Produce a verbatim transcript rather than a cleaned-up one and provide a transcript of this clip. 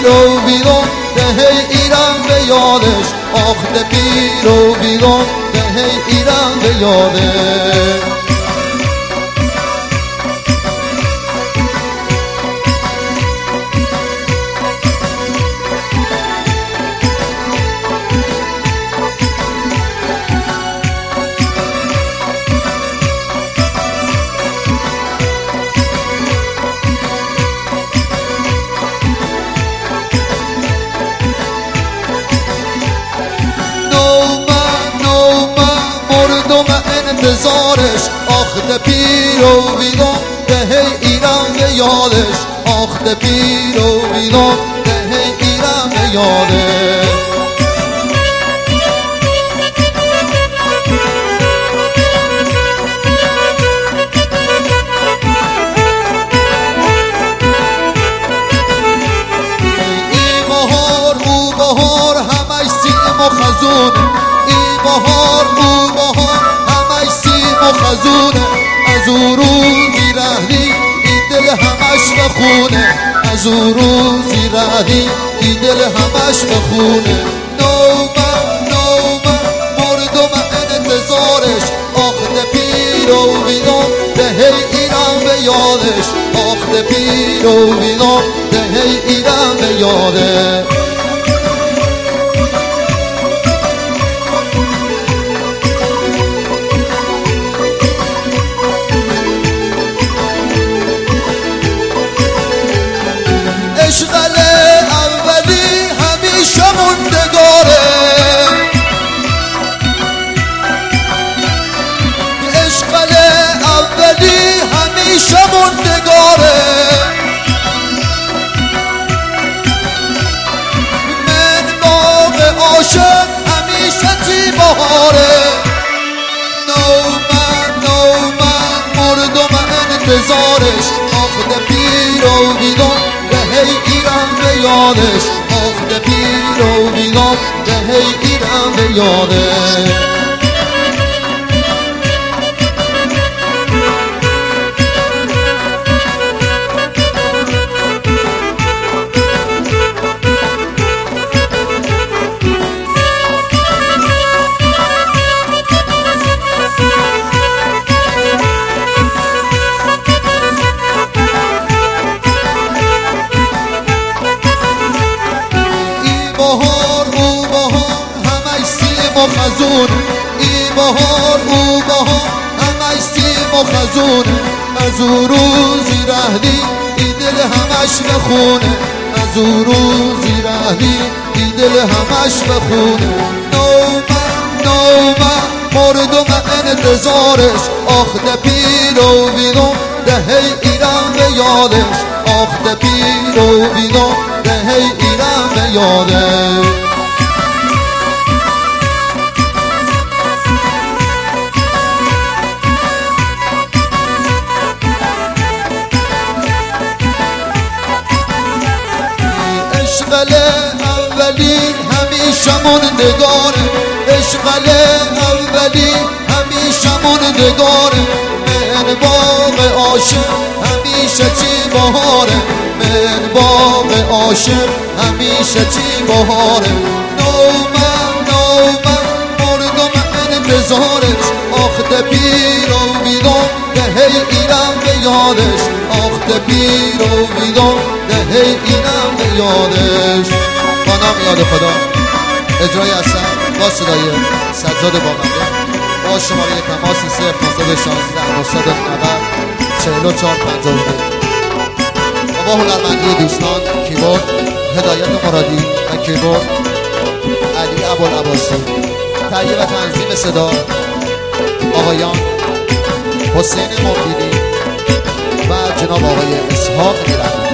و ویران ده ایران به یادش، آخ ده پیر و ویران ده ایران به یادش. انتظارش آخ ده پیر و ویران ده ایران به یادش، آخ ده پیر و ویران ده ایران به یادش. ای بهار او بهار همش سیم و خزونه، ای بهار او بهار و خزونه، از او روزی رهی این دل همش بخونه، از او روزی رهی این دل همش بخونه. نومن نومن مردم انتظارش آخ ده پیر و ویران ده ایران به یادش، آخ ده پیر و ویران ده ایران به یادش. عشقل اولی همیشه موندگاره، عشقل اولی همیشه موندگاره. من باغ عاشق همیشه چی بهاره. نومن نومن مردم انتظارش آخ ده پیر و ویران ده ایران به یادش، آخ ده پیر و ویران ده ایران به یادش. خزونه ای بهار او بهار همش سیم و خزونه، از او روزی رهی این دل همش بخونه، از او روزی رهی این دل همش بخونه. نومن نومن مردم انتظارش آخ ده پیر و ویران ده ایران به یادش، آخ ده پیر و ویران ده ایران به یادش. عشقل اولی همیشه موندگاره، عشقل اولی همیشه موندگاره. من باغ عاشق همیشه چی بهاره، من باغ عاشق همیشه چی بهاره. نومن نومن مردم انتظارش آخ ده پیر و ویران ده ایران به یادش، آخ ده پیر و ویران ده ایران به یادش. با نام یاد خدا اجرای هستم با صدای سجاد باقنده با شماره تماس صفر نهصد و شانزده نهصد و نود چهل و چهار پنجاه و دو. و با هنرمندی دوستان کیبورد هدایت مرادی و کیبورد علی ابوالعباسی، تهیه و تنظیم صدا آقایان حسین مفیدی و جناب آقای اسحاق میرند.